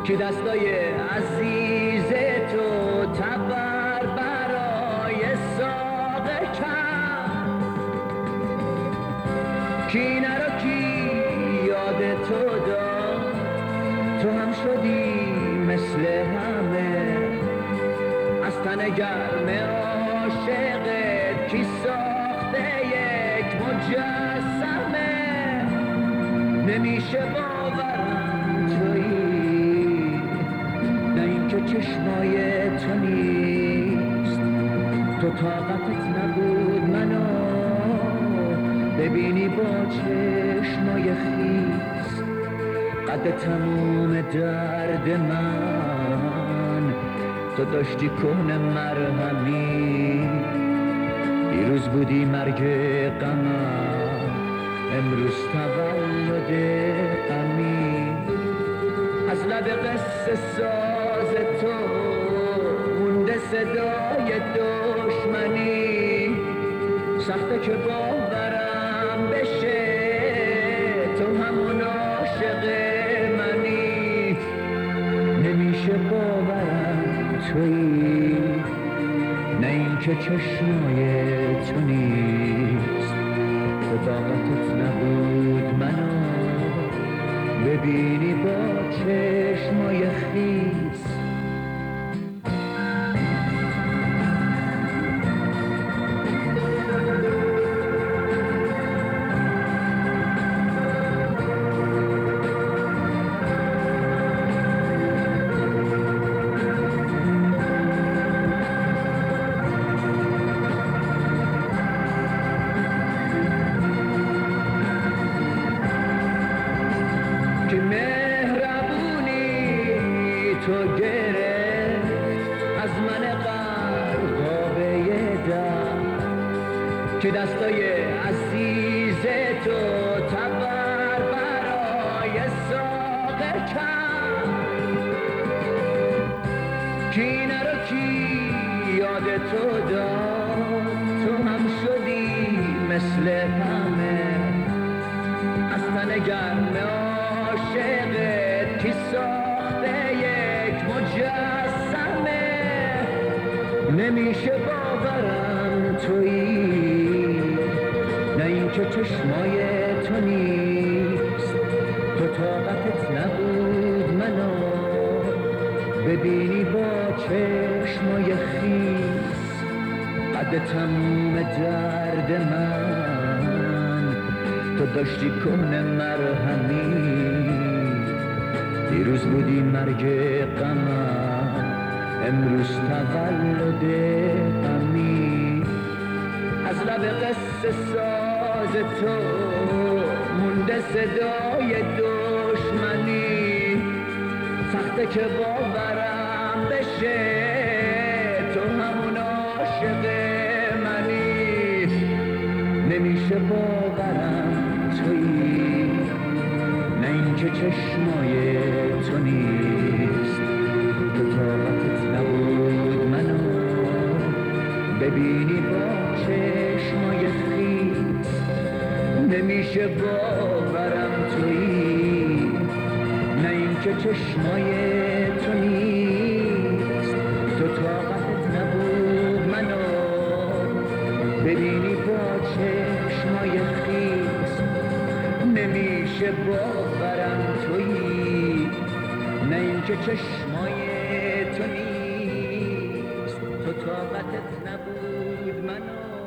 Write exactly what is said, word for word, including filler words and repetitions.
که دستای عزیز تو تبر برای ساقه کرد، کی نرو کی یاد تو داد، تو هم شدی مثل همه، از تن گرم عاشقت کی ساخته یک مجسمه، نمیشه باورم تویی، نه این که چشمای تو نیست، تو طاقتت نبود منو ببینی با چشمای خیس، قد تموم درد من تو داشتی کهنه مرهمی، دیروز بودی مرگ غمم، امروز تولد غمی، از لب قصه ساز تو مونده صدای دشمنی، سخته که باورم بشه تو همون عاشق منی، نمیشه باورم تویی، نه این که چشمای تو نیست، تو طاقتت نبود منو ببینی با چشمای خیس. که مهربونی تو گرفت از من قرقابه در، که دستای عزیز تو تبر برای ساقه کرد، کی نرو کی یاد تو داد، تو هم شدی مثل همه، از تن گرم عاشقت کی ساخته یک مجسمه، نمیشه باورم تویی، نه این که چشمای تو نیست، تو طاقتت نبود منو ببینی با چشمای خیس، قد تموم درد من تو داشتی کهنه مرهمی، دیروز بودی مرگ غمم، امروز تولد غمی، از لب قصه ساز تو مونده صدای دشمنی، سخته که باورم بشه تو همون عاشق منی، نمیشه باورم تویی، نه این که چشمای تو نیست، تو طاقتت نبود منو ببینی با چشمای خیس، نمیشه باورم تویی، نه این که چشمای تو نیست، تو طاقتت نبود منو ببینی با چشمای خیس، نمیشه باورم تویی، نه این که چشمای تو نیست، تو طاقتت نبود منو